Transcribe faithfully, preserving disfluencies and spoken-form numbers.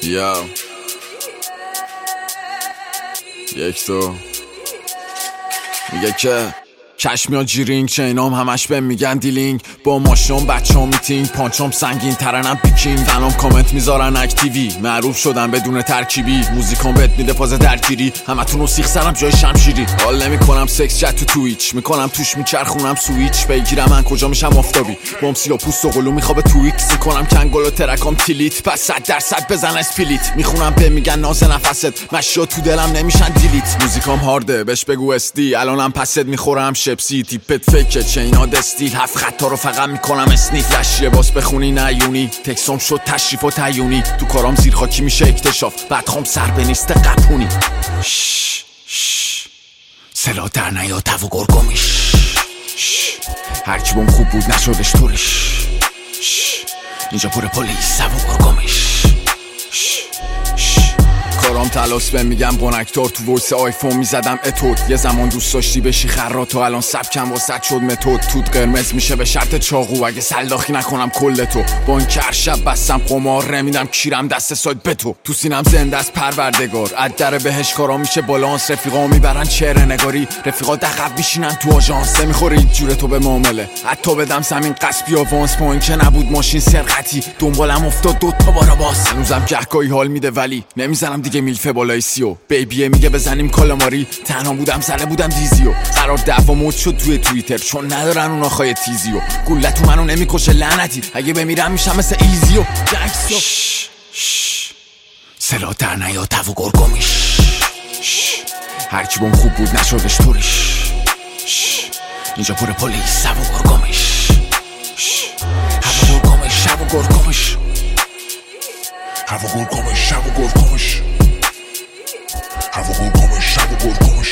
یا یک تو میگه که چشمیان جیرینگ چینام همش بهم میگن دیلینگ با ماشون بچه ها میتینگ پانچام سنگین ترنم پیکینگ تنام کامنت میذارن اکتیوی معروف شدن بدون ترکیبی موزیکان بهت میده فاز درگیری همتون رو سیخ سرم جای شمشیری حال نمیکنم سکس چت تو تویچ میکنم توش میچرخونم سویچ بگیرم من کجا میشم آفتابی بام سیاه پوست و قلو میخوابه تو ایکس میکنم کنگل و ترکام تیلیت پس صد درصد بزن اسپلیت میخونم به میگن ناز نفست مشیا تو دلم نمیشن دیلیت موزیکام هارده بهش بگو استی الانم پست میخورم شپسی تیپت فیکه چینا دستیل هفت خطا رو فقط میکنم اسنیف لشیه باس بخونی نیونی تکسام شد تشریف و تیونی تو کارام زیر خاکی میشه اکتشاف بعد خوام سر به نیست قپونی شش شش سلا در نیا تو گرگومیش هرکی بوم خوب بود نشدش طورش اینجا پر پلیس و گرگومیش کارام تلاس بهم میگم بونکتار تو ویس آیفون میزدم اتود یه زمان دوست داشتی بشی خرات تو الان سبکم واسط شد متد توت قرمز میشه به شرط چاقو اگه سلاخی نکنم کل تو بانک هر شب بستم قمار نمیدم کیرم دست سایت به تو تو سینم زنده از پروردگار از در بهش کارا میشه بالانس رفیقا میبرن چهره نگاری رفیقا دقب میشینن تو آژانس نمیخوره جوره تو به معامله حتی بدم زمین قصبی آوانس پوین که نبود ماشین سرقتی دنبالم افتاد دو تا بارا باز هنوزم گهگاهی حال میده ولی نمیزنم دیگه میلفه بالای سیو بیبیه میگه بزنیم کالاماری تنها بودم زنه بودم دیزیو قرار دعوا مود شد توی توییتر چون ندارن اون آخای تیزیو گوله تو منو نمیکشه لعنتی اگه بمیرم میشم مثل ایزیو جنگسو سلا در نیا تو گرگومیش هرکی بوم خوب بود نشدش طورش اینجا پر پلیس و گرگومیش هوا گرگومیش هوا گرگومیش هوا گرگومیش هوا گرگومیش هوا گرگومیش هوا گرگومیش